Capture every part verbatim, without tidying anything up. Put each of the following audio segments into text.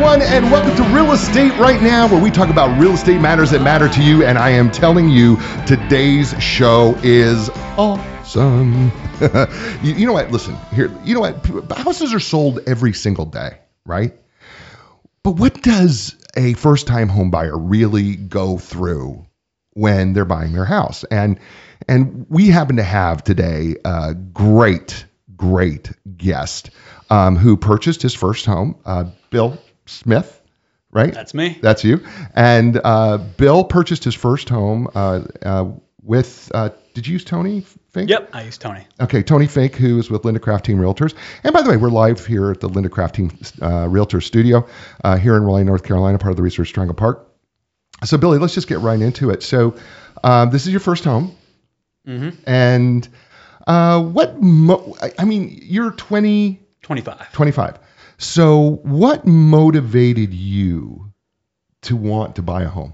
everyone, and welcome to Real Estate Right Now, where we talk about real estate matters that matter to you. And I am telling you, today's show is awesome. you, you know what? Listen, here, you know what? Houses are sold every single day, right? But what does a first-time home buyer really go through when they're buying their house? And and we happen to have today a great, great guest um, who purchased his first home, uh, Bill Smith, right? That's me. That's you. And uh, Bill purchased his first home uh, uh, with, uh, did you use Tony Fink? Yep, I use Tony. Okay, Tony Fink, who is with Linda Craft Team Realtors. And by the way, we're live here at the Linda Craft Team uh, Realtors studio uh, here in Raleigh, North Carolina, part of the Research Triangle Park. So, Billy, let's just get right into it. So, um, this is your first home. Mm-hmm. And uh, what, mo- I, I mean, you're twenty... twenty-five. twenty-five. So what motivated you to want to buy a home?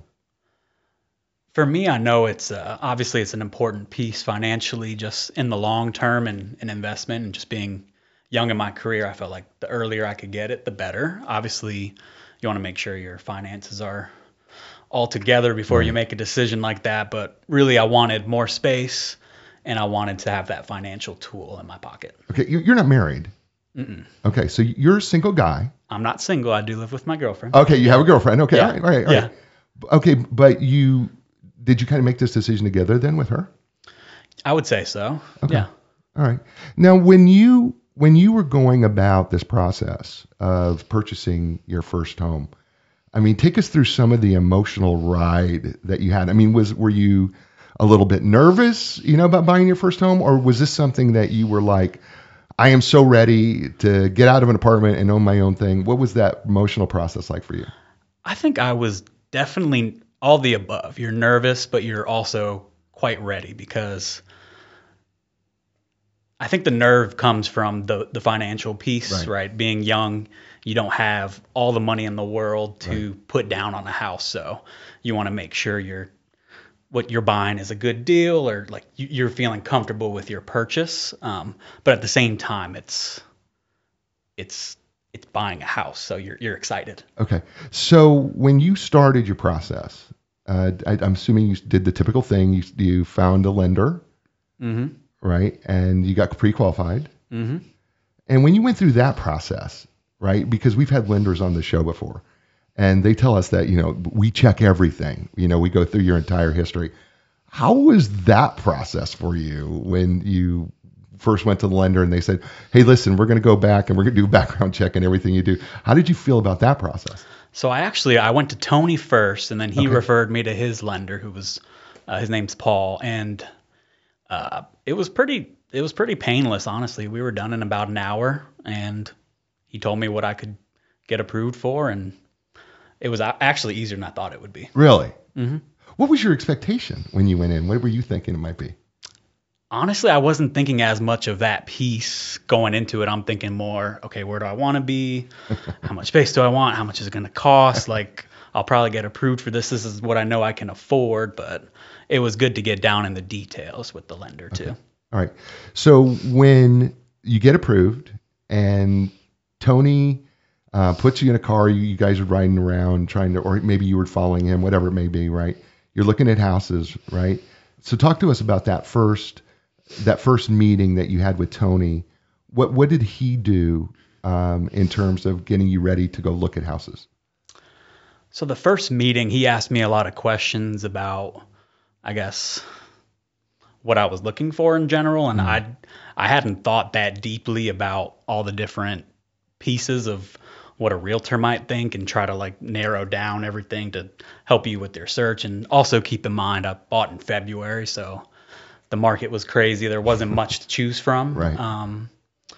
For me, I know it's uh, obviously it's an important piece financially, just in the long term and an investment, and just being young in my career, I felt like the earlier I could get it, the better. Obviously, you want to make sure your finances are all together before Right. you make a decision like that. But really, I wanted more space, and I wanted to have that financial tool in my pocket. Okay, you- you're not married. Mm-mm. Okay, so you're a single guy. I'm not single. I do live with my girlfriend. Okay, you have a girlfriend. Okay, Yeah. all right, all right, all Yeah. right. Okay, but you, did you kind of make this decision together then with her? I would say so. Okay. Yeah. All right. Now, when you when you were going about this process of purchasing your first home, I mean, take us through some of the emotional ride that you had. I mean, was were you a little bit nervous, you know, about buying your first home, or was this something that you were like, I am so ready to get out of an apartment and own my own thing? What was that emotional process like for you? I think I was definitely all the above. You're nervous, but you're also quite ready, because I think the nerve comes from the, the financial piece, Right. right. Being young, you don't have all the money in the world to put down on a house. So you want to make sure you're, what you're buying is a good deal, or like you- you're feeling comfortable with your purchase. Um, but at the same time, it's, it's, it's buying a house. So you're, you're excited. Okay. So when you started your process, uh, I, I'm assuming you did the typical thing. You, you found a lender, Mm-hmm. right? And you got pre-qualified. Mm-hmm. And when you went through that process, right? Because we've had lenders on the show before, and they tell us that, you know, we check everything. You know, we go through your entire history. How was that process for you when you first went to the lender and they said, hey, listen, we're going to go back and we're going to do a background check and everything you do? How did you feel about that process? So I actually, I went to Tony first, and then he Okay. referred me to his lender, who was, uh, his name's Paul. And uh, it was pretty, it was pretty painless, honestly. We were done in about an hour, and he told me what I could get approved for, and it was a- actually easier than I thought it would be. Really? Mm-hmm. What was your expectation when you went in? What were you thinking it might be? Honestly, I wasn't thinking as much of that piece going into it. I'm thinking more, okay, where do I want to be? How much space do I want? How much is it going to cost? Like, I'll probably get approved for this. This is what I know I can afford. But it was good to get down in the details with the lender too. All right. So when you get approved and Tony uh, puts you in a car, you, you guys are riding around trying to, or maybe you were following him, whatever it may be, right? You're looking at houses, right? So talk to us about that first, that first meeting that you had with Tony. What what did he do um, in terms of getting you ready to go look at houses? So the first meeting, he asked me a lot of questions about, I guess, what I was looking for in general. And I I hadn't thought that deeply about all the different pieces of what a realtor might think, and try to like narrow down everything to help you with their search. And also keep in mind, I bought in February, so the market was crazy. There wasn't much to choose from. Right. Um,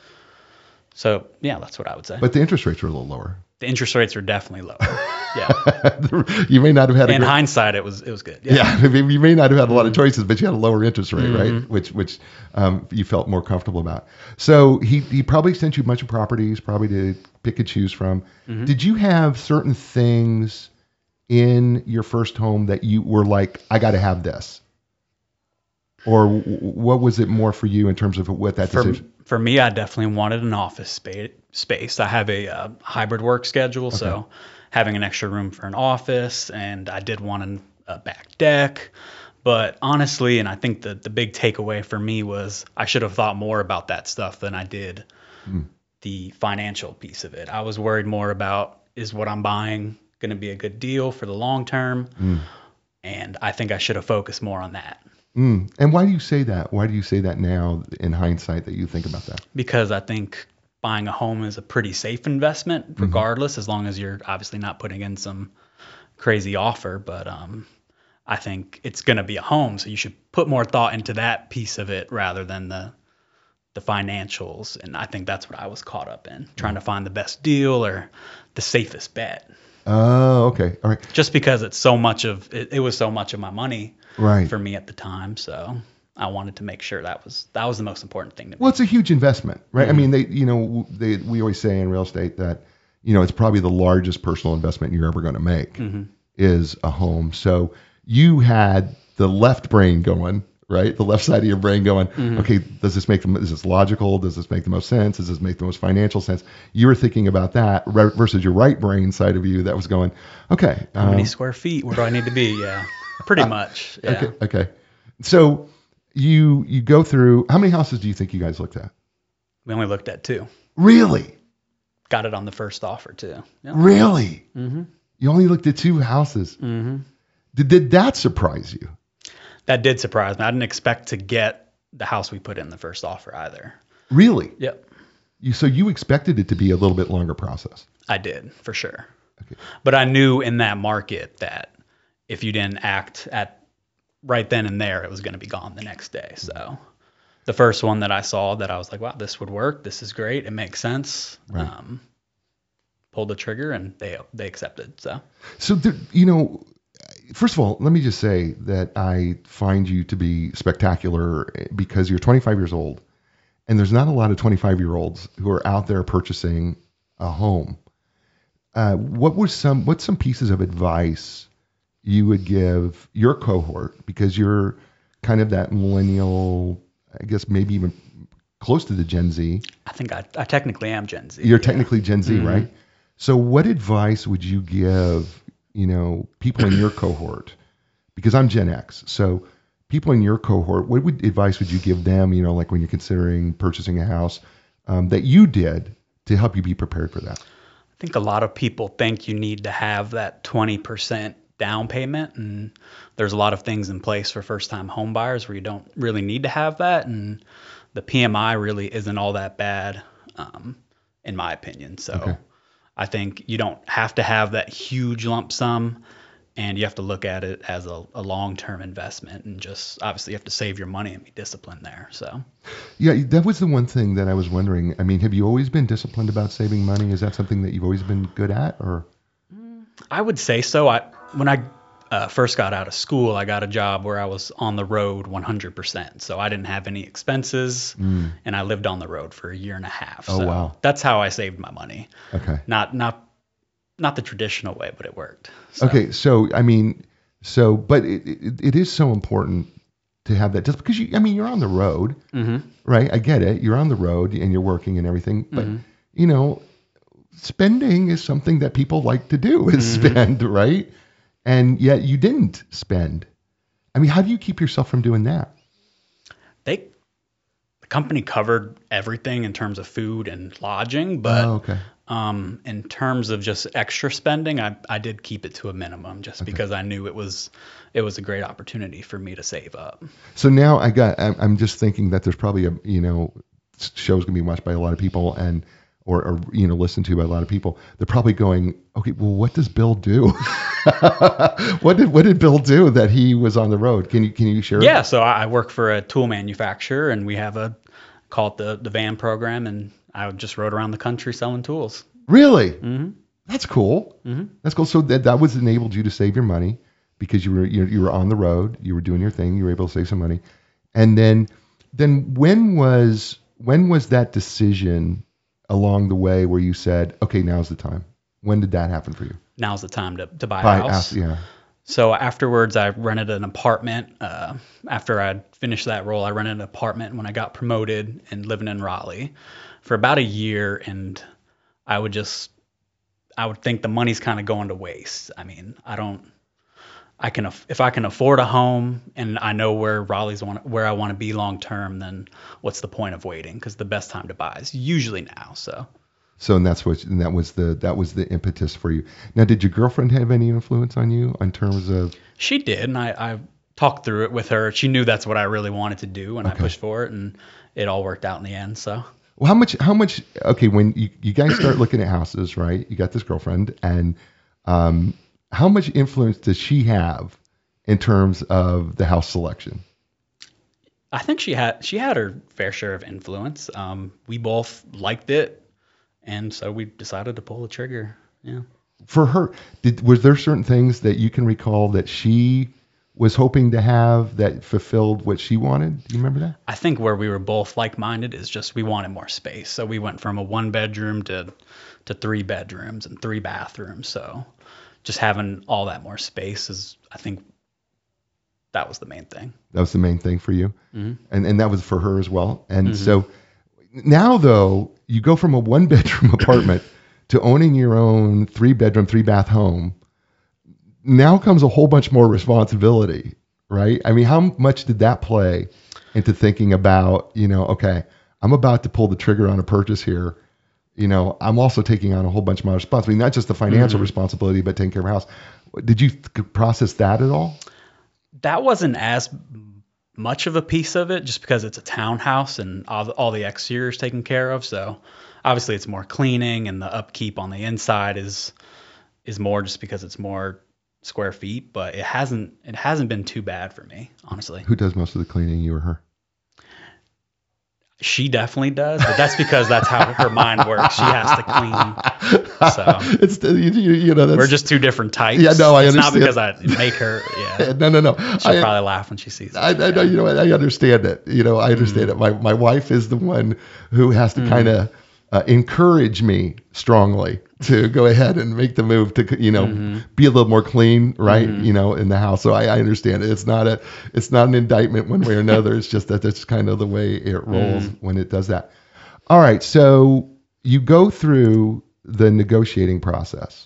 so yeah, that's what I would say. But the interest rates were a little lower. The interest rates are definitely lower. Yeah. You may not have had a In great- hindsight, it was it was good. Yeah, I mean, you may not have had a lot of choices, but you had a lower interest rate, right? Mhm. Which which um, you felt more comfortable about. So he he probably sent you a bunch of properties, probably to pick and choose from. Mhm. Did you have certain things in your first home that you were like, I got to have this? Or w- what was it more for you in terms of what that For, decision? for me, I definitely wanted an office spa- space. I have a uh, hybrid work schedule, so having an extra room for an office, and I did want an, a back deck. But honestly, and I think that the big takeaway for me was I should have thought more about that stuff than I did Mm. the financial piece of it. I was worried more about, is what I'm buying going to be a good deal for the long term? Mm. And I think I should have focused more on that. Mm. And why do you say that? Why do you say that now in hindsight that you think about that? Because I think buying a home is a pretty safe investment regardless, mm-hmm. as long as you're obviously not putting in some crazy offer. But um, I think it's going to be a home, so you should put more thought into that piece of it rather than the the financials. And I think that's what I was caught up in, trying to find the best deal or the safest bet. Oh, okay. All right. Just because it's so much of it, it was so much of my money right. for me at the time. So I wanted to make sure that was that was the most important thing to me. Well, it's a huge investment, right? Mm-hmm. I mean, they, you know, they we always say in real estate that, you know, it's probably the largest personal investment you're ever going to make mm-hmm. is a home. So you had the left brain going, right? The left side of your brain going, mm-hmm. okay, does this make the, is this logical? Does this make the most sense? Does this make the most financial sense? You were thinking about that versus your right brain side of you that was going, okay. How um, many square feet? Where do I need to be? Yeah, pretty much. Yeah. Okay. Okay. So you, you go through, how many houses do you think you guys looked at? We only looked at two. Really? Got it on the first offer too. Yep. Really? Mm-hmm. You only looked at two houses. Mm-hmm. Did, did that surprise you? That did surprise me. I didn't expect to get the house we put in the first offer either. Really? Yep. You, so you expected it to be a little bit longer process? I did, for sure. Okay. But I knew in that market that if you didn't act at right then and there, it was going to be gone the next day. So the first one that I saw that I was like, wow, this would work. This is great. It makes sense. Right. Um, pulled the trigger and they they accepted. So, so there, you know, first of all, let me just say that I find you to be spectacular because you're twenty-five years old, and there's not a lot of twenty-five-year-olds who are out there purchasing a home. Uh, what was some what's some pieces of advice you would give your cohort, because you're kind of that millennial, I guess maybe even close to the Gen Z. I think I, I technically am Gen Z. You're yeah. technically Gen Z, mm-hmm. right? So what advice would you give, you know, people in your cohort? Because I'm Gen X. So people in your cohort, what would advice would you give them, you know, like when you're considering purchasing a house um, that you did to help you be prepared for that? I think a lot of people think you need to have that twenty percent down payment, and there's a lot of things in place for first-time home buyers where you don't really need to have that, and the P M I really isn't all that bad, um, in my opinion. So okay. I think you don't have to have that huge lump sum, and you have to look at it as a, a long-term investment, and just obviously you have to save your money and be disciplined there. So yeah, that was the one thing that I was wondering. I mean, have you always been disciplined about saving money? Is that something that you've always been good at, or? I would say so. I when I uh, first got out of school, I got a job where I was on the road one hundred percent. So I didn't have any expenses, mm. and I lived on the road for a year and a half. Oh, so wow. That's how I saved my money. Okay. Not not not the traditional way, but it worked. So. Okay, so I mean, so but it, it it is so important to have that, just because you. I mean, you're on the road, mm-hmm. right? I get it. You're on the road and you're working and everything, but mm-hmm. you know, spending is something that people like to do, is mm-hmm. spend, right? And yet you didn't spend. I mean, how do you keep yourself from doing that? They, the company covered everything in terms of food and lodging, but oh, okay. um, in terms of just extra spending, I, I did keep it to a minimum just okay. because I knew it was it was a great opportunity for me to save up. So now I got, I'm, I'm just thinking that there's probably a, you know, show's gonna be watched by a lot of people and. Or, or, you know, listened to by a lot of people, they're probably going, okay, well, what does Bill do? what did what did Bill do that he was on the road? Can you can you share? Yeah, so I work for a tool manufacturer, and we have a call it the the van program, and I just rode around the country selling tools. Really? Mm-hmm. That's cool. Mm-hmm. That's cool. So that that was enabled you to save your money because you were you, you were on the road, you were doing your thing, you were able to save some money, and then then when was when was that decision along the way where you said, okay, now's the time? When did that happen for you? Now's the time to, to buy, buy a house. house. Yeah. So afterwards, I rented an apartment. Uh, after I'd finished that role, I rented an apartment when I got promoted and living in Raleigh for about a year. And I would just, I would think the money's kind of going to waste. I mean, I don't, I can, aff- if I can afford a home and I know where Raleigh's want, where I want to be long term, then what's the point of waiting? Because the best time to buy is usually now. So. So and that's what and that was the that was the impetus for you. Now, did your girlfriend have any influence on you in terms of? She did, and I, I talked through it with her. She knew that's what I really wanted to do, and Okay. I pushed for it, and it all worked out in the end. So Well, how much? How much? Okay, when you, you guys start looking at houses, right? You got this girlfriend, and um, how much influence does she have in terms of the house selection? I think she had she had her fair share of influence. Um, we both liked it, and so we decided to pull the trigger. Yeah. For her, did was there certain things that you can recall that she was hoping to have that fulfilled what she wanted? Do you remember that? I think where we were both like-minded is just we wanted more space. So we went from a one bedroom to to three bedrooms and three bathrooms. So just having all that more space is, I think, that was the main thing. That was the main thing for you, Mm-hmm. and and that was for her as well. And so now, though, you go from a one bedroom apartment to owning your own three bedroom, three bath home. Now comes a whole bunch more responsibility, right? I mean, how much did that play into thinking about, you know, okay, I'm about to pull the trigger on a purchase here. You know, I'm also taking on a whole bunch more responsibility, not just the financial Mhm. responsibility, but taking care of a house. Did you th- process that at all? That wasn't as much of a piece of it just because it's a townhouse and all the, all the exterior is taken care of. So obviously it's more cleaning and the upkeep on the inside is is more just because it's more square feet, but it hasn't it hasn't been too bad for me, honestly. Who does most of the cleaning, you or her? She definitely does, but that's because that's how her mind works. She has to clean. So it's the, you, you, you know that's, we're just two different types. Yeah, no, I it's understand. not because I make her. Yeah, no, no, no. she'll I, probably laugh when she sees it. I, I know, you know, I understand it. You know, I understand Mm-hmm. it. My my wife is the one who has to kind of uh, encourage me strongly to go ahead and make the move to, you know, Mm-hmm. be a little more clean, right? Mhm. You know, in the house. So I, I understand it. It's not a, it's not an indictment one way or another. It's just that that's kind of the way it rolls Mm-hmm. when it does that. All right. So you go through the negotiating process,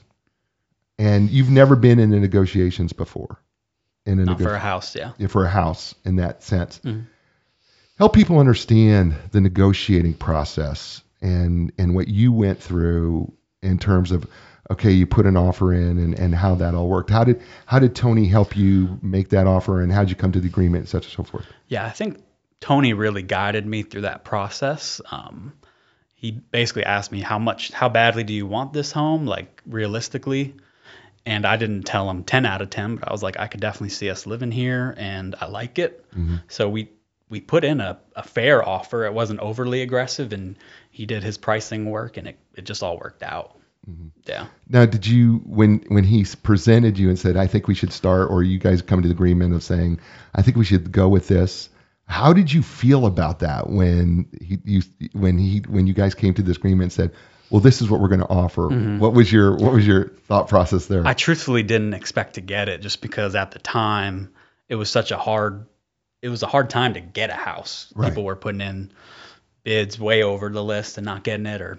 and you've never been in the negotiations before. In a Not nego- for a house, yeah. yeah, for a house in that sense. Mhm. Help people understand the negotiating process and and what you went through in terms of, okay, you put an offer in and, and how that all worked. How did how did Tony help you make that offer, and how did you come to the agreement, and such and so forth? Yeah, I think Tony really guided me through that process. Um, he basically asked me how much, how badly do you want this home, like realistically? And I didn't tell him ten out of ten, but I was like, I could definitely see us living here, and I like it. Mm-hmm. So we we put in a, a fair offer. It wasn't overly aggressive, and he did his pricing work, and it, it just all worked out. Mm-hmm. Yeah. Now, did you, when when he presented you and said, I think we should start, or you guys come to the agreement of saying, I think we should go with this, how did you feel about that when he you when he when you guys came to this agreement and said, well, this is what we're going to offer? Mhm. What was your what was your thought process there? I truthfully didn't expect to get it just because at the time it was such a hard it was a hard time to get a house. Right. People were putting in bids way over the list and not getting it, or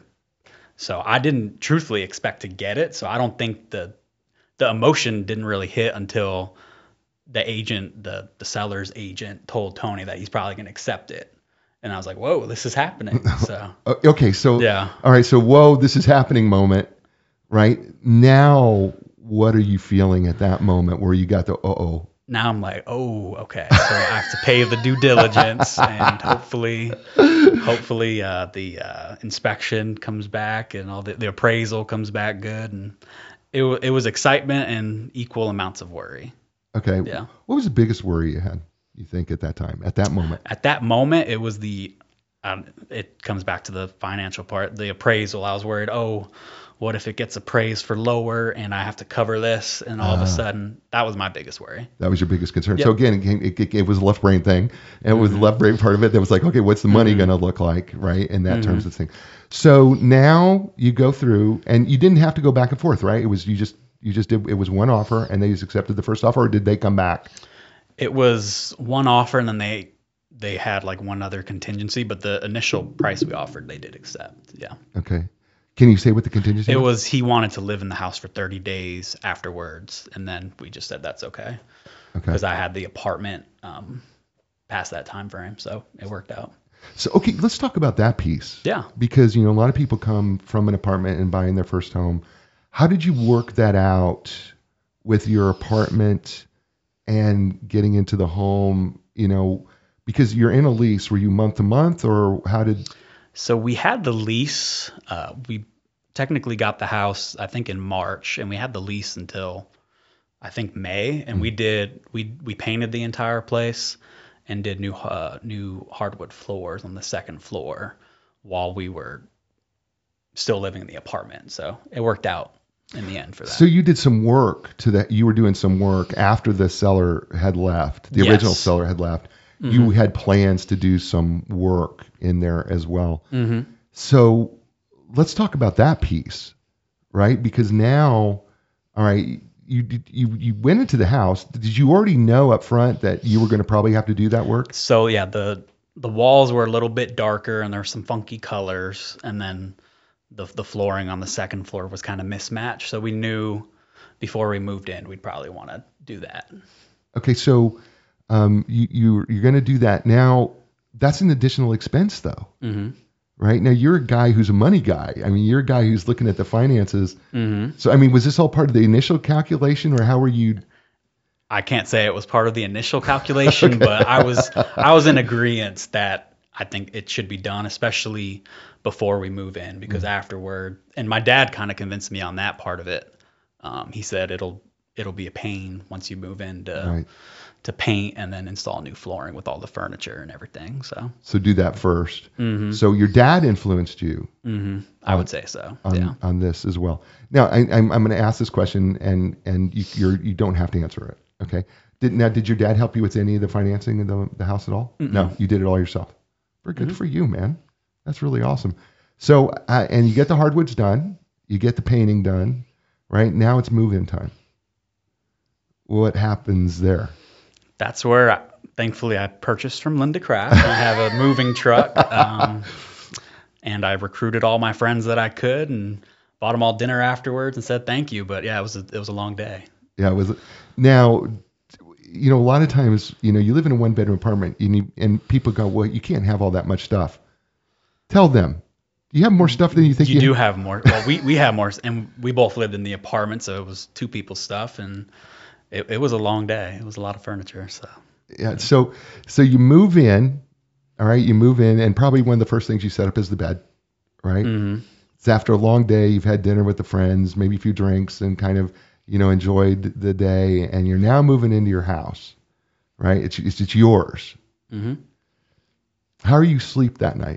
so I didn't truthfully expect to get it. So I don't think the the emotion didn't really hit until the agent, the the seller's agent told Tony that he's probably going to accept it. And I was like, whoa, this is happening. So Uh, okay, so yeah. all right, so whoa, this is happening moment, right? Now, what are you feeling at that moment where you got the uh oh? Now I'm like, oh, okay. So I have to pay the due diligence, and hopefully, hopefully uh, the uh, inspection comes back and all the, the appraisal comes back good. And it wa- it was excitement and equal amounts of worry. Okay, Yeah. What was the biggest worry you had? You think at that time, at that moment? At that moment, it was the, um, it comes back to the financial part, the appraisal. I was worried, oh, what if it gets appraised for lower and I have to cover this? And all of Ah. a sudden, that was my biggest worry. That was your biggest concern. Yep. So again, it, came, it, it, it was a left brain thing, and it was the left brain part of it that was like, okay, what's the money Mhm. going to look like, right? In that Mhm. terms of thing. So now you go through, and you didn't have to go back and forth, right? It was you just You just did, it was one offer and they just accepted the first offer, or did they come back? It was one offer, and then they they had like one other contingency, but the initial price we offered, they did accept. Yeah. Okay. Can you say what the contingency It was? was he wanted to live in the house for thirty days afterwards, and then we just said that's okay. Okay. Because I had the apartment um, past that time frame, so it worked out. So, okay, let's talk about that piece. Yeah. Because, you know, a lot of people come from an apartment and buying their first home. How did you work that out with your apartment and getting into the home, you know, because you're in a lease? Were you month to month, or how did? So we had the lease. Uh, we technically got the house, I think, in March, and we had the lease until I think May. And mm-hmm. we did we we painted the entire place and did new uh, new hardwood floors on the second floor while we were still living in the apartment. So it worked out in the end for that. So you did some work to that. You were doing some work after the seller had left. The yes. original seller had left. Mm-hmm. You had plans to do some work in there as well. Mm-hmm. So let's talk about that piece, right? Because now, all right, you you you went into the house. Did you already know up front that you were going to probably have to do that work? So yeah, the the walls were a little bit darker and there were some funky colors, and then the the flooring on the second floor was kind of mismatched. So we knew before we moved in we'd probably want to do that. Okay, so um, you you you're going to do that now. That's an additional expense, though. Mm-hmm. Right now, you're a guy who's a money guy. I mean, you're a guy who's looking at the finances. Mm-hmm. So, I mean, was this all part of the initial calculation, or how were you? I can't say it was part of the initial calculation, okay. but I was I was in agreement that I think it should be done, especially before we move in, because mm-hmm. afterward, and my dad kind of convinced me on that part of it. Um, he said it'll it'll be a pain once you move in to right. to paint and then install new flooring with all the furniture and everything. So so do that first. Mm-hmm. So your dad influenced you. Mm-hmm. I on, would say so. On, yeah. on this as well. Now I, I'm I'm going to ask this question, and and you you're, you don't have to answer it. Okay. Did now did your dad help you with any of the financing of the the house at all? Mm-mm. No, you did it all yourself. Very good mm-hmm. for you, man. That's really awesome. So uh, and you get the hardwoods done, you get the painting done, right? Now it's move-in time. What happens there? That's where, I, thankfully, I purchased from Linda Craft. I have a moving truck, um, and I recruited all my friends that I could, and bought them all dinner afterwards, and said thank you. But yeah, it was a, it was a long day. Yeah, it was. Now, you know, a lot of times, you know, you live in a one-bedroom apartment, you need, and people go, well, you can't have all that much stuff. Tell them, you have more stuff than you think you, you do have. have more. Well, we we have more, and we both lived in the apartment, so it was two people's stuff, and it, it was a long day. It was a lot of furniture. So yeah, so so you move in, all right. You move in, and probably one of the first things you set up is the bed, right? Mm-hmm. It's after a long day. You've had dinner with the friends, maybe a few drinks, and kind of you know enjoyed the day, and you're now moving into your house, right? It's it's, it's yours. Mm-hmm. How are you sleep that night?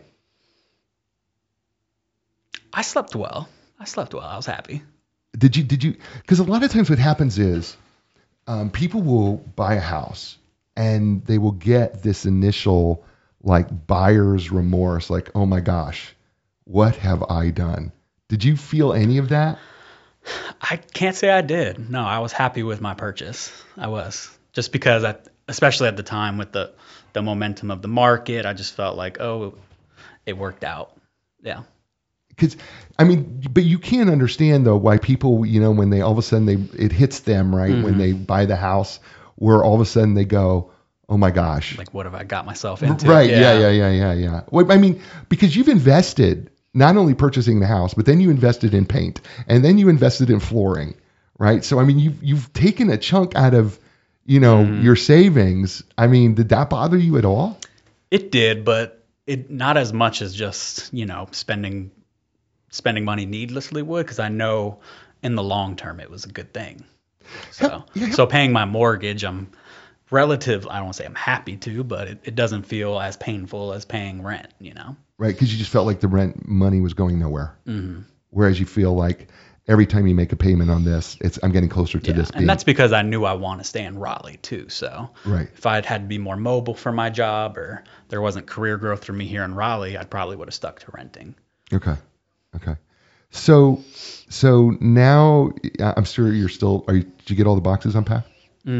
I slept well. I slept well. I was happy. Did you, did you, because a lot of times what happens is um, people will buy a house and they will get this initial like buyer's remorse, like, oh my gosh, what have I done? Did you feel any of that? I can't say I did. No, I was happy with my purchase. I was. Just because, I, especially at the time with the, the momentum of the market, I just felt like, oh, it worked out. Yeah. Because, I mean, but you can't understand though why people, you know, when they all of a sudden they it hits them, right? Mm-hmm. When they buy the house, where all of a sudden they go, oh my gosh, like what have I got myself into? Right? Yeah, yeah, yeah, yeah, yeah. Well, I mean, because you've invested not only purchasing the house, but then you invested in paint, and then you invested in flooring, right? So I mean, you've you've taken a chunk out of, you know, mm-hmm. your savings. I mean, did that bother you at all? It did, but it not as much as just you know spending. spending money needlessly would, because I know in the long term it was a good thing. So yeah, yeah. so paying my mortgage, I'm relative, I don't want to say I'm happy to, but it, it doesn't feel as painful as paying rent, you know? Right, because you just felt like the rent money was going nowhere. Mm-hmm. Whereas you feel like every time you make a payment on this, it's I'm getting closer to yeah, this. And being... that's because I knew I want to stay in Raleigh too. So right. if I'd had to be more mobile for my job, or there wasn't career growth for me here in Raleigh, I probably would have stuck to renting. Okay. Okay. So, so now uh, I'm sure you're still. Are you? Did you get all the boxes unpacked?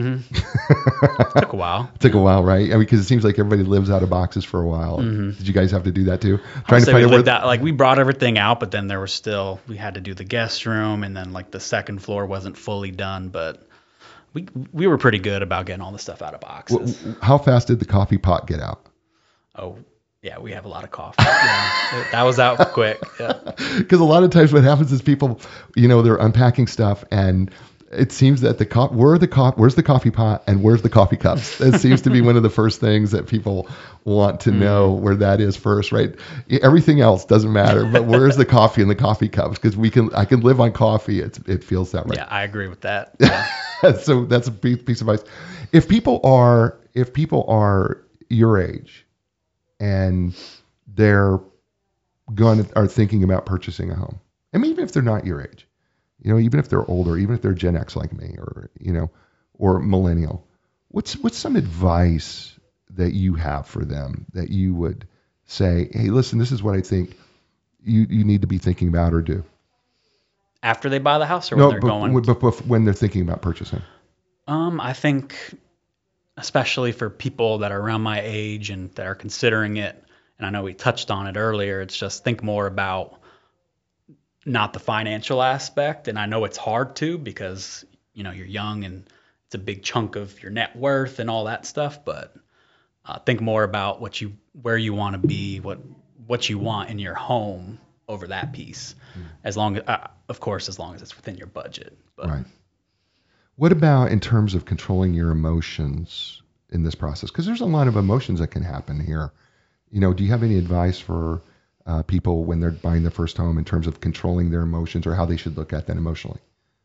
Mm-hmm. Took a while. It took a while, right? I mean, because it seems like everybody lives out of boxes for a while. Mm-hmm. Did you guys have to do that too? Trying to find we out where the, that, like we brought everything out, but then there was still we had to do the guest room, and then like the second floor wasn't fully done, but we we were pretty good about getting all the stuff out of boxes. How fast did the coffee pot get out? Oh. Yeah, we have a lot of coffee. Yeah, that was out quick. Yeah. Because a lot of times what happens is people, you know, they're unpacking stuff, and it seems that the co- where the co- where's the coffee pot and where's the coffee cups? That seems to be one of the first things that people want to know where that is first, right? Everything else doesn't matter, but where's the coffee and the coffee cups? Because we can, I can live on coffee. It's, it feels that right. Yeah, I agree with that. Yeah. So that's a piece of advice. If people are, if people are your age, and they're going to, are thinking about purchasing a home. I mean, even if they're not your age, you know, even if they're older, even if they're Gen X like me, or you know, or millennial, what's what's some advice that you have for them that you would say, hey, listen, this is what I think you you need to be thinking about or do after they buy the house, or no, when they're but, going? But, but when they're thinking about purchasing. Um, I think. Especially for people that are around my age and that are considering it. And I know we touched on it earlier. It's just think more about not the financial aspect. And I know it's hard to because, you know, you're young and it's a big chunk of your net worth and all that stuff. But uh, think more about what you, where you want to be, what, what you want in your home over that piece. Mm. As long as, uh, of course, as long as it's within your budget. But, right. What about in terms of controlling your emotions in this process? Because there's a lot of emotions that can happen here. You know, do you have any advice for uh, people when they're buying their first home in terms of controlling their emotions or how they should look at that emotionally?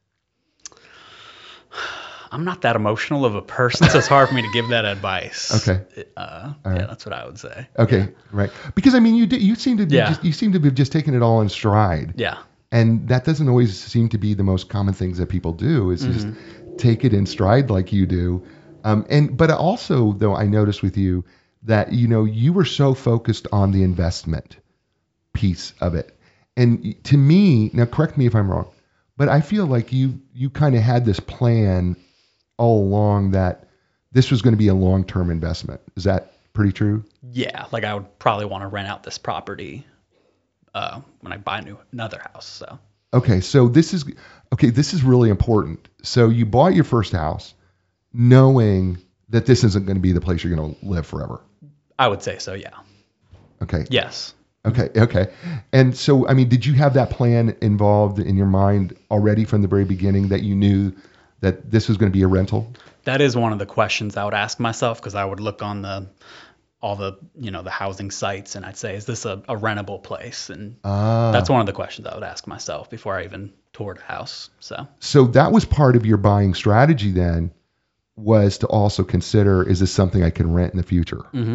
I'm not that emotional of a person, so it's hard for me to give that advice. Okay. Uh, right. Yeah, that's what I would say. Okay, yeah. Right. Because I mean, you did, you seem to be yeah. just, you seem to be just taking it all in stride. Yeah. And that doesn't always seem to be the most common things that people do. Is mm-hmm. just take it in stride like you do. Um, and but also, though, I noticed with you that, you know, you were so focused on the investment piece of it. And to me, now correct me if I'm wrong, but I feel like you you kind of had this plan all along that this was going to be a long-term investment. Is that pretty true? Yeah, like I would probably want to rent out this property uh, when I buy a new, another house. So. Okay, so this is okay. This is really important. So you bought your first house, knowing that this isn't going to be the place you're going to live forever. I would say so. Yeah. Okay. Yes. Okay. Okay. And so, I mean, did you have that plan involved in your mind already from the very beginning that you knew that this was going to be a rental? That is one of the questions I would ask myself, because I would look on the all the, you know, the housing sites, and I'd say, is this a, a rentable place? And ah. that's one of the questions I would ask myself before I even toured a house. So So that was part of your buying strategy then, was to also consider, is this something I can rent in the future? Mm-hmm.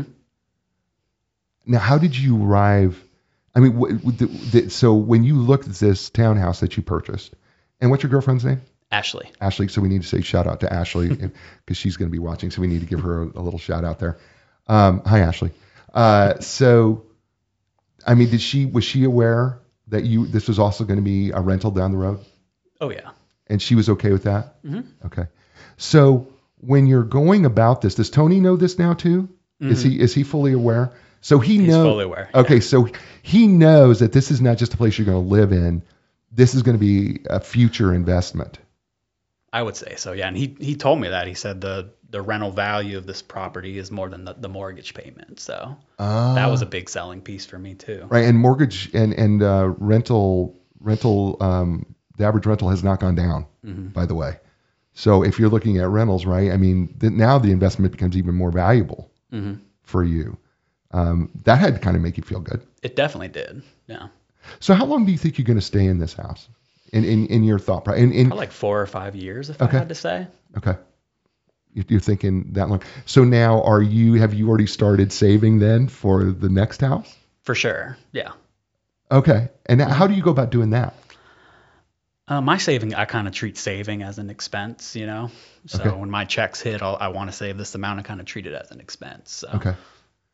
Now, how did you arrive? I mean, w- w- the, the, so when you looked at this townhouse that you purchased, and what's your girlfriend's name? Ashley. Ashley. So we need to say shout out to Ashley because she's going to be watching. So we need to give her a, a little shout out there. Um, hi, Ashley. Uh, so, I mean, did she, was she aware that you, this was also going to be a rental down the road? Oh yeah. And she was okay with that? Mm-hmm. Okay. So when you're going about this, does Tony know this now too? Mm-hmm. Is he, is he fully aware? So he He's knows. fully aware. Okay. Yeah. So he knows that this is not just a place you're going to live in. This is going to be a future investment. I would say so, yeah. And he, he told me that. He said the, the rental value of this property is more than the, the mortgage payment. So uh, that was a big selling piece for me too. Right. And mortgage and, and uh, rental, rental, um, the average rental has not gone down, mm-hmm. by the way. So if you're looking at rentals, right, I mean, the, now the investment becomes even more valuable mm-hmm. for you. Um, that had to kind of make you feel good. It definitely did, yeah. So how long do you think you're going to stay in this house? In in, in your thought process? In, in, like four or five years, if okay. I had to say. Okay. You're thinking that long. So now are you, have you already started saving then for the next house? For sure, yeah. Okay. And how do you go about doing that? Uh, my saving, I kind of treat saving as an expense, you know? So okay. when my checks hit, I'll, I want to save this amount. I kind of treat it as an expense. So. Okay.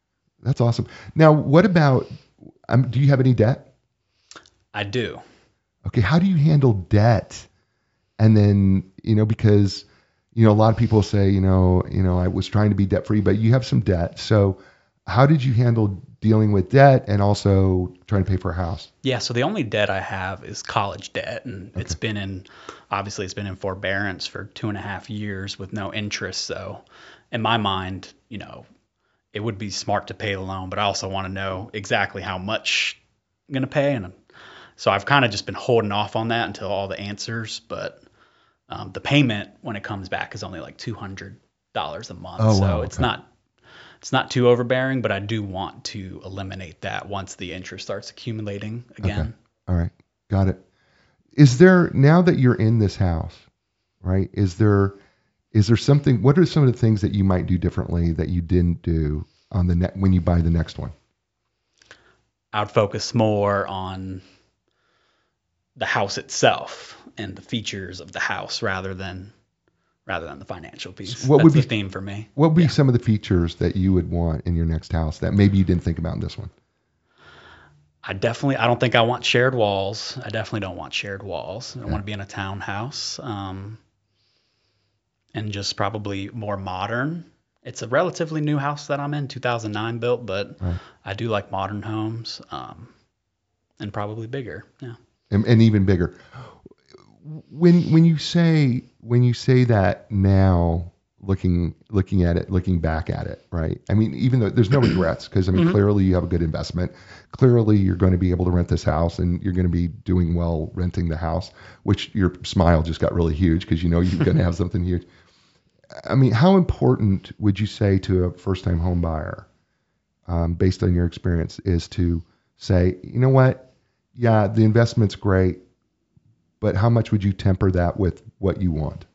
That's awesome. Now, what about, um, do you have any debt? I do. Okay, how do you handle debt? And then, you know, because, you know, a lot of people say, you know, you know, I was trying to be debt free, but you have some debt. So how did you handle dealing with debt and also trying to pay for a house? Yeah, so the only debt I have is college debt, and Okay. it's been in, obviously, it's been in forbearance for two and a half years with no interest. So, in my mind, you know, it would be smart to pay the loan, but I also want to know exactly how much I'm gonna pay, and so I've kind of just been holding off on that until all the answers. But um, the payment when it comes back is only like two hundred dollars a month, Oh, so wow, it's okay. not it's not too overbearing, but I do want to eliminate that once the interest starts accumulating again. Okay. All right. Got it. Is there, now that you're in this house, right? Is there, is there something, what are some of the things that you might do differently that you didn't do on the net when you buy the next one? I would focus more on the house itself and the features of the house rather than rather than the financial piece. What That's would the be- theme for me. What would be Yeah. some of the features that you would want in your next house that maybe you didn't think about in this one? I definitely, I don't think I want shared walls. I definitely don't want shared walls. I don't Yeah. want to be in a townhouse. Um, and just probably more modern. It's a relatively new house that I'm in, two thousand nine built, but Right. I do like modern homes, um, and probably bigger. Yeah. And, and even bigger. When when you say when you say that now, looking looking at it, looking back at it, right? I mean, even though there's no regrets, because I mean, Mhm. clearly you have a good investment. Clearly you're going to be able to rent this house, and you're going to be doing well renting the house. Which your smile just got really huge because you know you're going to have something huge. I mean, how important would you say to a first-time home buyer, um, based on your experience, is to say, you know what? Yeah, the investment's great, but how much would you temper that with what you want?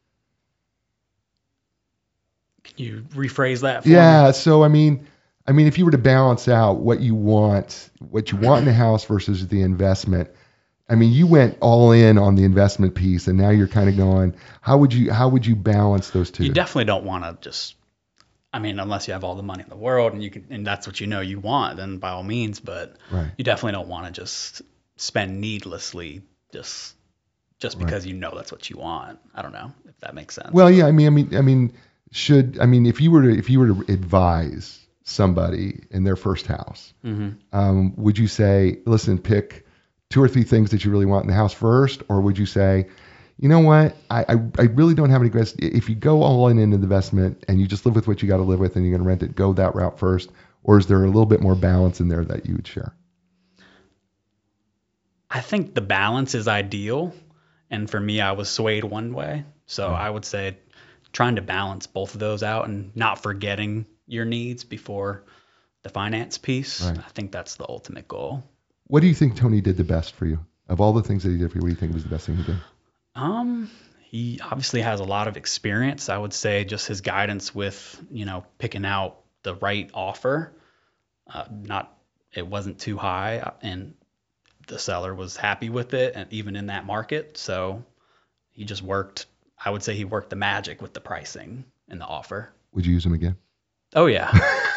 Can you rephrase that for me? Yeah, so I mean, I mean, if you were to balance out what you want, what you want in a house versus the investment, I mean, you went all in on the investment piece, and now you're kind of going, how would you how would you balance those two? You definitely don't want to just, I mean, unless you have all the money in the world and you can, and that's what you know you want, then by all means, but Right. you definitely don't want to just spend needlessly just just Right. because you know that's what you want. I don't know if that makes sense. Well, yeah, I mean, I mean, I mean, should I mean if you were to if you were to advise somebody in their first house, hmm um, would you say, listen, pick two or three things that you really want in the house first, or would you say, you know what, I I, I really don't have any regrets. If you go all in into the investment and you just live with what you got to live with and you're going to rent it, go that route first, or is there a little bit more balance in there that you would share? I think the balance is ideal. And for me, I was swayed one way. So Right. I would say trying to balance both of those out and not forgetting your needs before the finance piece. Right. I think that's the ultimate goal. What do you think Tony did the best for you? Of all the things that he did for you, what do you think was the best thing he did? Um, he obviously has a lot of experience. I would say just his guidance with, you know, picking out the right offer. Uh, not, it wasn't too high, and the seller was happy with it, and even in that market. So he just worked, I would say he worked the magic with the pricing and the offer. Would you use him again? Oh yeah.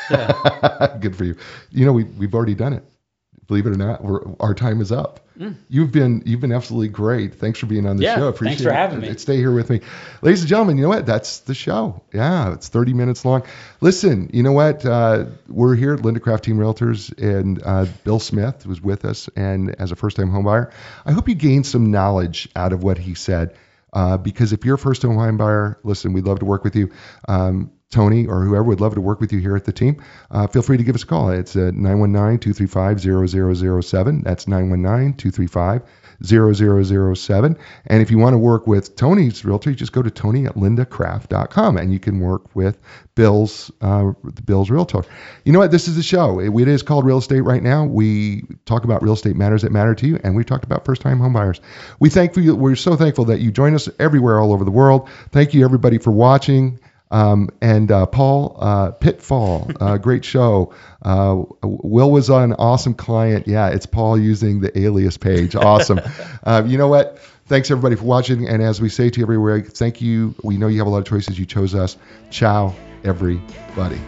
Yeah. Good for you. You know, we, we've already done it. Believe it or not, we're, our time is up. Mm. You've been you've been absolutely great. Thanks for being on the Yeah, show. thanks Appreciate for it. having me. Stay here with me. Ladies and gentlemen, you know what? That's the show. Yeah, it's thirty minutes long. Listen, you know what? Uh, we're here at Linda Craft Team Realtors, and uh, Bill Smith was with us, and as a first-time home buyer, I hope you gained some knowledge out of what he said. Uh, because if you're a first-time home buyer, listen, we'd love to work with you. Um, Tony or whoever would love to work with you here at the team. Uh, feel free to give us a call. It's uh, nine one nine, two three five, zero zero zero seven. That's nine one nine, two three five, zero zero zero seven. And if you want to work with Tony's Realtor, you just go to Tony at linda craft dot com and you can work with Bill's uh, Bill's Realtor. You know what? This is the show. It, it is called Real Estate Right Now. We talk about real estate matters that matter to you, and we've talked about first-time home buyers. We thank you. We're so thankful that you join us everywhere all over the world. Thank you, everybody, for watching. Um, and uh, Paul uh, Pitfall, uh, great show. Uh, Will was an awesome client. Yeah, it's Paul using the alias page. Awesome. uh, you know what? Thanks everybody for watching. And as we say to you everywhere, thank you. We know you have a lot of choices. You chose us. Ciao, everybody.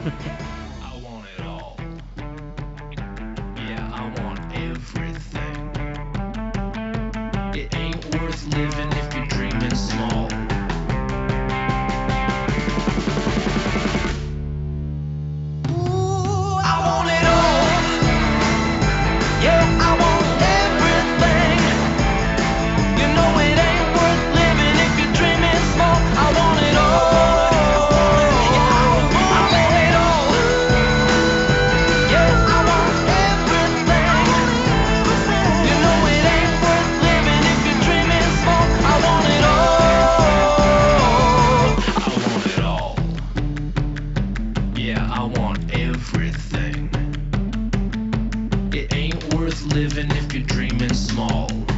I want it all. Yeah, I want everything. Yeah, I want everything. It ain't worth living if you're dreaming small.